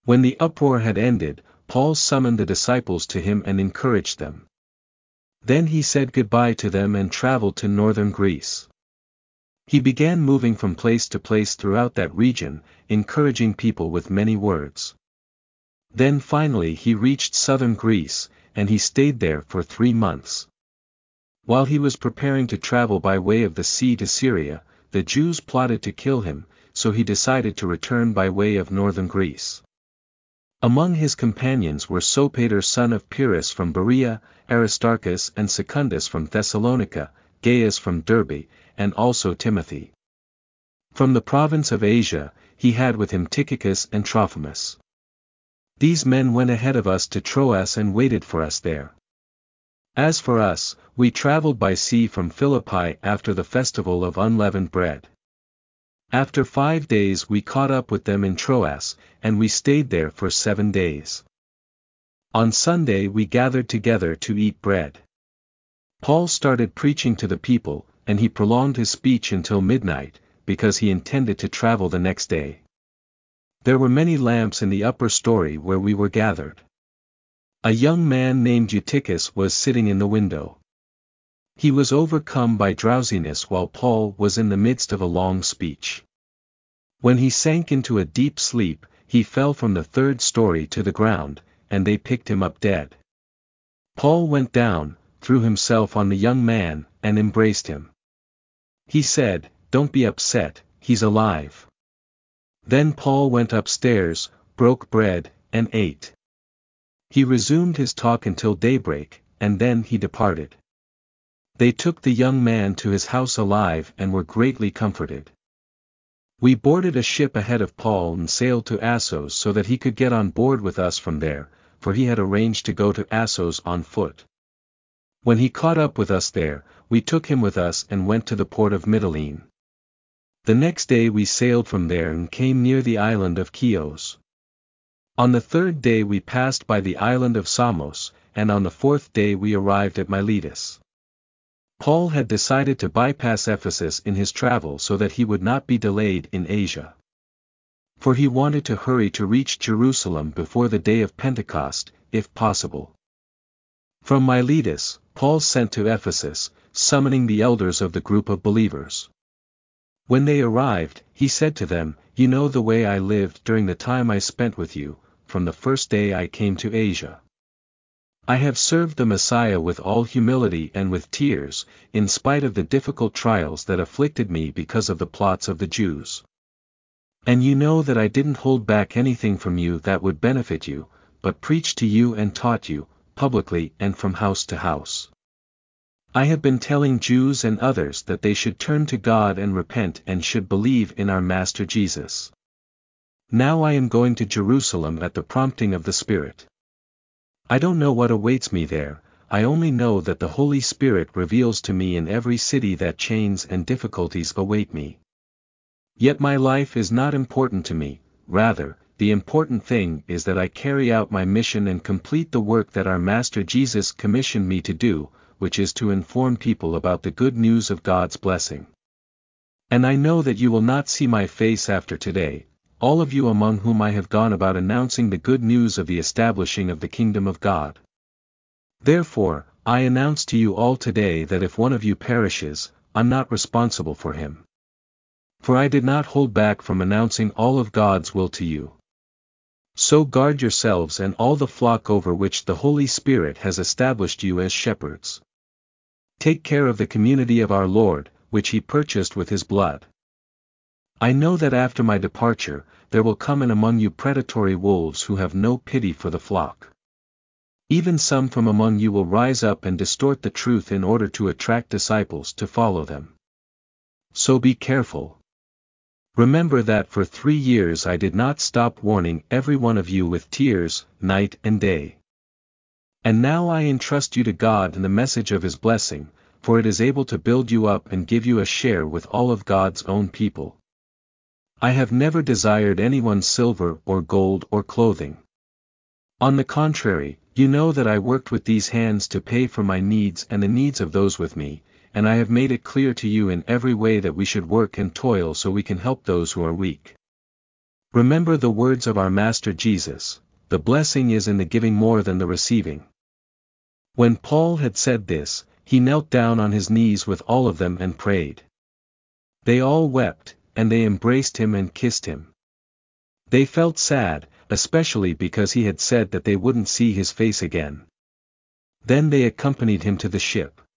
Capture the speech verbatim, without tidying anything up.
When the uproar had ended, Paul summoned the disciples to him and encouraged them. Then he said goodbye to them and traveled to northern Greece. He began moving from place to place throughout that region, encouraging people with many words. Then finally he reached southern Greece, and he stayed there for three months. While he was preparing to travel by way of the sea to Syria, the Jews plotted to kill him, so he decided to return by way of northern Greece. Among his companions were Sopater son of Pyrrhus from Berea, Aristarchus and Secundus from Thessalonica, Gaius from Derbe, and also Timothy. From the province of Asia, he had with him Tychicus and Trophimus. These men went ahead of us to Troas and waited for us there. As for us, we traveled by sea from Philippi after the festival of unleavened bread. After five days we caught up with them in Troas, and we stayed there for seven days. On Sunday we gathered together to eat bread. Paul started preaching to the people, and he prolonged his speech until midnight, because he intended to travel the next day. There were many lamps in the upper story where we were gathered. A young man named Eutychus was sitting in the window. He was overcome by drowsiness while Paul was in the midst of a long speech. When he sank into a deep sleep, he fell from the third story to the ground, and they picked him up dead. Paul went down, threw himself on the young man, and embraced him. He said, "Don't be upset, he's alive." Then Paul went upstairs, broke bread, and ate. He resumed his talk until daybreak, and then he departed. They took the young man to his house alive and were greatly comforted. We boarded a ship ahead of Paul and sailed to Assos so that he could get on board with us from there, for he had arranged to go to Assos on foot. When he caught up with us there, we took him with us and went to the port of Mytilene. The next day we sailed from there and came near the island of Chios. On the third day we passed by the island of Samos, and on the fourth day we arrived at Miletus. Paul had decided to bypass Ephesus in his travel so that he would not be delayed in Asia. For he wanted to hurry to reach Jerusalem before the day of Pentecost, if possible. From Miletus, Paul sent to Ephesus, summoning the elders of the group of believers. When they arrived, he said to them, "You know the way I lived during the time I spent with you, from the first day I came to Asia. I have served the Messiah with all humility and with tears, in spite of the difficult trials that afflicted me because of the plots of the Jews. And you know that I didn't hold back anything from you that would benefit you, but preached to you and taught you, publicly and from house to house. I have been telling Jews and others that they should turn to God and repent and should believe in our Master Jesus. Now I am going to Jerusalem at the prompting of the Spirit. I don't know what awaits me there, I only know that the Holy Spirit reveals to me in every city that chains and difficulties await me. Yet my life is not important to me, rather, the important thing is that I carry out my mission and complete the work that our Master Jesus commissioned me to do, which is to inform people about the good news of God's blessing. And I know that you will not see my face after today, all of you among whom I have gone about announcing the good news of the establishing of the kingdom of God. Therefore, I announce to you all today that if one of you perishes, I'm not responsible for him. For I did not hold back from announcing all of God's will to you. So guard yourselves and all the flock over which the Holy Spirit has established you as shepherds. Take care of the community of our Lord, which he purchased with his blood. I know that after my departure, there will come in among you predatory wolves who have no pity for the flock. Even some from among you will rise up and distort the truth in order to attract disciples to follow them. So be careful. Remember that for three years I did not stop warning every one of you with tears, night and day. And now I entrust you to God and the message of his blessing, for it is able to build you up and give you a share with all of God's own people. I have never desired anyone's silver or gold or clothing. On the contrary, you know that I worked with these hands to pay for my needs and the needs of those with me, and I have made it clear to you in every way that we should work and toil so we can help those who are weak. Remember the words of our Master Jesus, the blessing is in the giving more than the receiving. When Paul had said this, he knelt down on his knees with all of them and prayed. They all wept, and they embraced him and kissed him. They felt sad, especially because he had said that they wouldn't see his face again. Then they accompanied him to the ship.